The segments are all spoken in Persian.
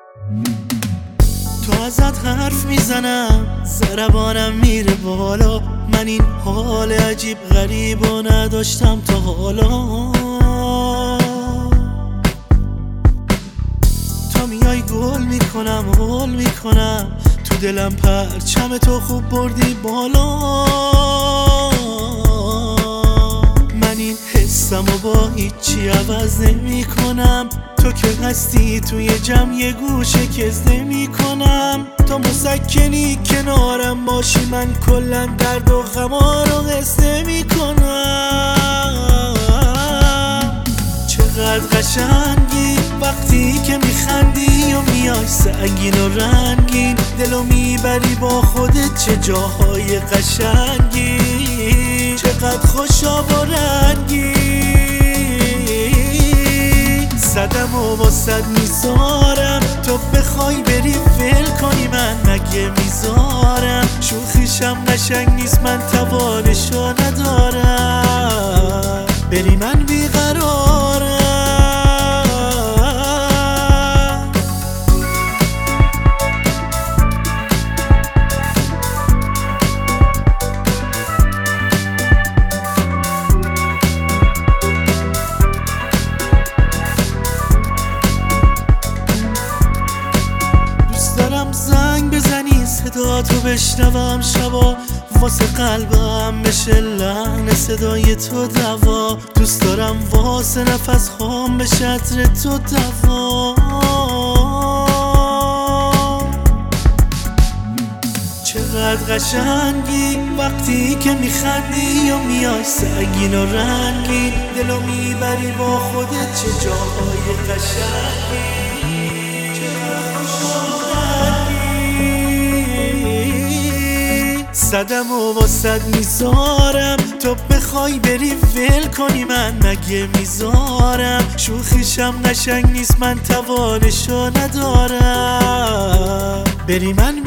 تو ازت حرف میزنم ضربانم میره بالا، من این حال عجیب غریب و نداشتم تا حالا. تا میای گل میکنم هول میکنم، تو دلم پرچم تو خوب بردی بالا. من این حسم و با هیچی عوض نمی کنم، تو که هستی توی جمع یه گوشه کز نمی کنم. تا مسکنی کنارم باشی من کلا درد و غما رو حس نمی کنم. چقدر قشنگی وقتی که میخندی و میای سنگین و رنگین، دلو میبری با خودت چه جاهای قشنگی. چقدر خوشا و رنگی صدم و واسد میذارم، تو بخوای بری ول کنی من مگه میذارم. شوخیشم قشنگ نیست من توانشو ندارم، بری من بیقرارم. زنگ بزنی صدا تو بشنوم شبا، واسه قلبم بشه لحن صدای تو دوا. دوست دارم واسه نفس خام بشه عطر تو دوا. چقدر قشنگی وقتی که میخندی و میای سنگین و رنگین، دلو میبری با خودت چه جاهای قشنگی. صدم و واسد میذارم، تو بخوای بری ول کنی من مگه میذارم. شوخیشم قشنگ نیست من توانشو ندارم، بری من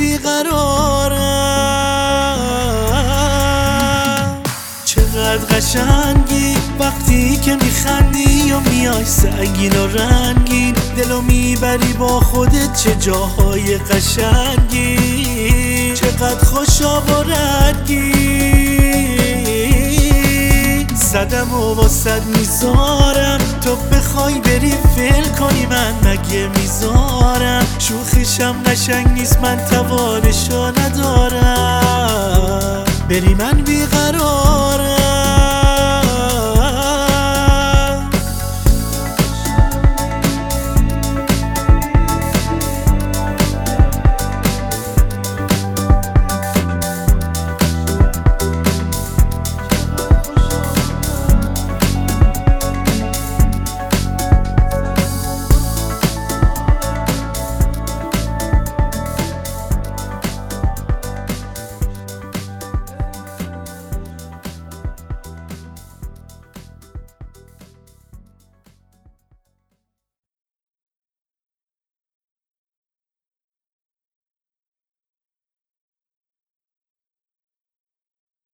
بیقرارم. چقدر قشنگی وقتی که میخندی و میای سنگین و رنگین، دلو میبری با خودت چه جاهای قشنگی. چقدر خوشا و رنگی صدم و واسد میذارم، تو بخوای بری ول کنی من مگه میذارم. شوخیشم قشنگ نیست من توانشو ندارم، بری من بیقرارم.